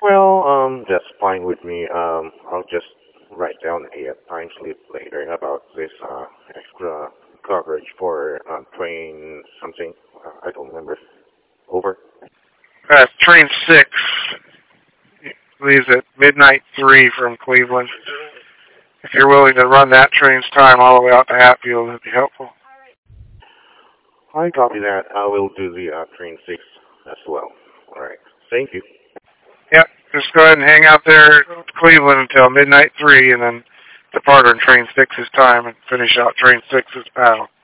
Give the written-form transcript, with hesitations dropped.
Well, that's fine with me. I'll just write down a time slip later about this extra coverage for train something. I don't remember. Over. Train 6 leaves at midnight 3 from Cleveland. If you're willing to run that train's time all the way out to Hatfield, it'd be helpful. I copy that. I will do the train 6 as well. All right. Thank you. Yep, just go ahead and hang out there at Cleveland until midnight 3, and then depart on train 6's time and finish out train 6's paddle.